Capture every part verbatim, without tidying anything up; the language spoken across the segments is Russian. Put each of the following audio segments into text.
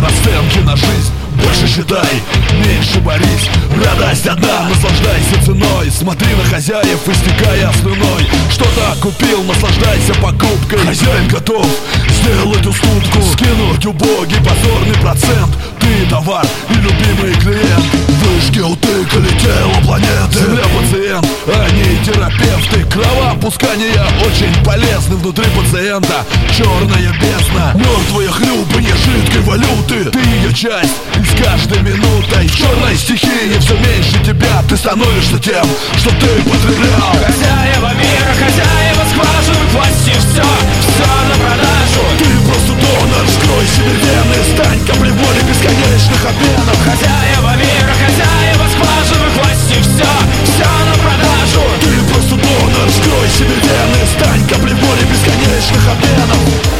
расценки на жизнь больше считай, меньше борись. Радость одна, наслаждайся ценой. Смотри на хозяев, истекая слюной. Что-то купил, наслаждайся покупкой. Хозяин готов сделать уступку, скинуть убогий позорный процент. Ты товар и любимый клиент. Вышки утыкали тело планеты. Земля пациент, а не терапевты. Кровопускания очень полезны внутри пациента. Черная бездна, мертвые хлюпанье жидкой валюты. Ты ее часть, и с каждой минутой черной стихии все меньше тебя. Ты становишься тем, что ты потреблял. Хозяева мира, хозяева скважин, власти все, все на продажу. Ты просто донор, вскрой себе вены, стань каплей воли бесконечных обменов. Хозяева мира, хозяева скважин, власти все, все на продажу. Ты просто донор, вскрой себе вены, стань каплей воли бесконечных обменов.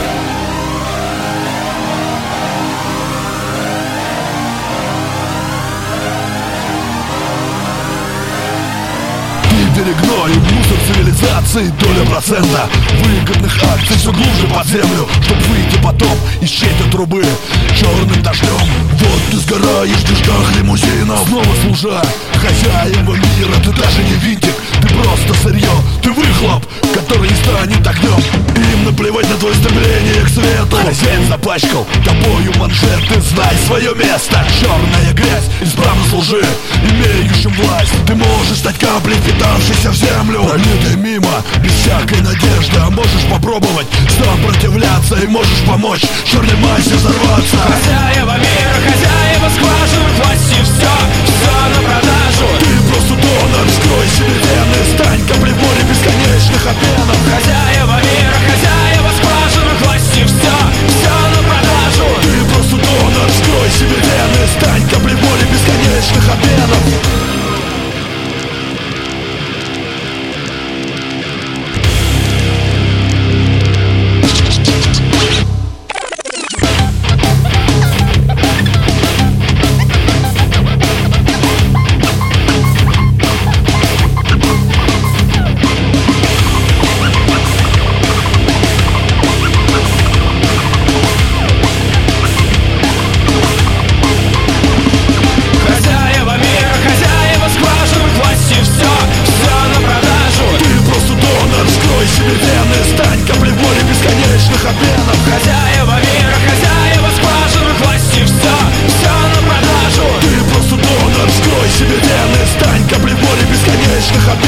Гной, мусор цивилизации, доля процента выгодных акций все глубже под землю, чтоб выйти потом из чьей-то трубы черным дождем. Вот ты сгораешь в дежках лимузинов, снова служа хозяевам мира. Ты даже не винтик, ты просто сырье, ты выхлоп, который не станет огнем. Им наплевать на твое стремление к свету. Хозяин запачкал тобою манжеты, знай свое место. Черная грязь, исправно служи имеющим власть. Ты можешь стать каплей, питавшейся в землю, пролитой мимо, без всякой надежды. А можешь попробовать сопротивляться и можешь помочь черной массе взорваться. Хозяева мира, хозяева скважин, власти все, все на продажу. Ты просто донор, вскрой себе вены, стань каплей воли бесконечных обменов. Хозяева мира, хозяева скважин, власти все, все на продажу. Ты просто донор, вскрой себе вены, стань каплей воли бесконечных обменов. Хозяева мира, хозяева скважин, власти все, все на продажу. Ты просто донор, вскрой себе вены, стань каплей воли бесконечных обменов.